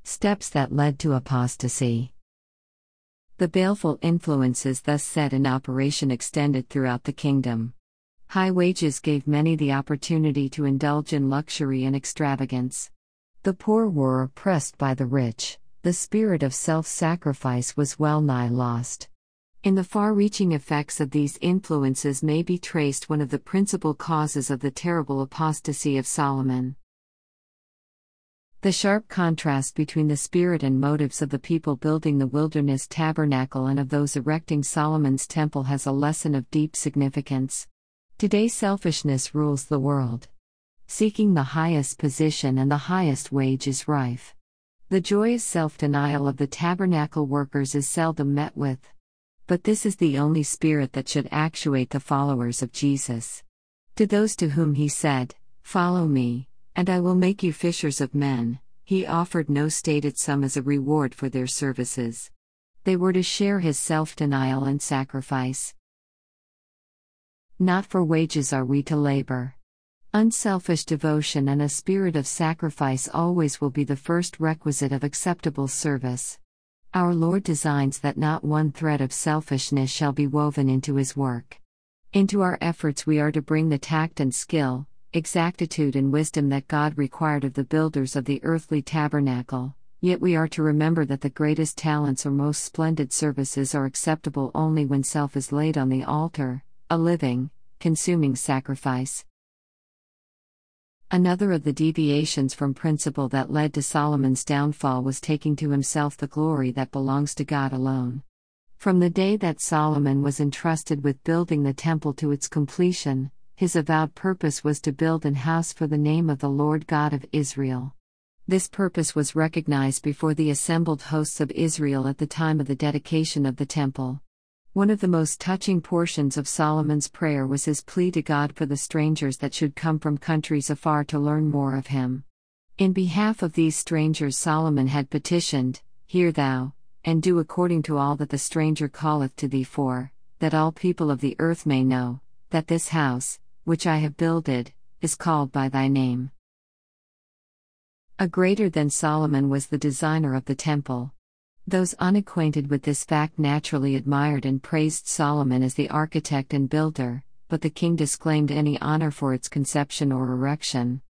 Steps that led to apostasy. The baleful influences thus set in operation extended throughout the kingdom. High wages gave many the opportunity to indulge in luxury and extravagance. The poor were oppressed by the rich, the spirit of self-sacrifice was well nigh lost. In the far-reaching effects of these influences may be traced one of the principal causes of the terrible apostasy of Solomon. The sharp contrast between the spirit and motives of the people building the wilderness tabernacle and of those erecting Solomon's temple has a lesson of deep significance. Today selfishness rules the world. Seeking the highest position and the highest wage is rife. The joyous self-denial of the tabernacle workers is seldom met with. But this is the only spirit that should actuate the followers of Jesus. To those to whom he said, "Follow me, and I will make you fishers of men," he offered no stated sum as a reward for their services. They were to share his self-denial and sacrifice. Not for wages are we to labor. Unselfish devotion and a spirit of sacrifice always will be the first requisite of acceptable service. Our Lord designs that not one thread of selfishness shall be woven into his work. Into our efforts we are to bring the tact and skill, exactitude and wisdom that God required of the builders of the earthly tabernacle, yet we are to remember that the greatest talents or most splendid services are acceptable only when self is laid on the altar, a living, consuming sacrifice. Another of the deviations from principle that led to Solomon's downfall was taking to himself the glory that belongs to God alone. From the day that Solomon was entrusted with building the temple to its completion, his avowed purpose was to build an house for the name of the Lord God of Israel. This purpose was recognized before the assembled hosts of Israel at the time of the dedication of the temple. One of the most touching portions of Solomon's prayer was his plea to God for the strangers that should come from countries afar to learn more of him. In behalf of these strangers Solomon had petitioned, "Hear thou, and do according to all that the stranger calleth to thee for, that all people of the earth may know, that this house, which I have builded, is called by thy name." A greater than Solomon was the designer of the temple. Those unacquainted with this fact naturally admired and praised Solomon as the architect and builder, but the king disclaimed any honor for its conception or erection.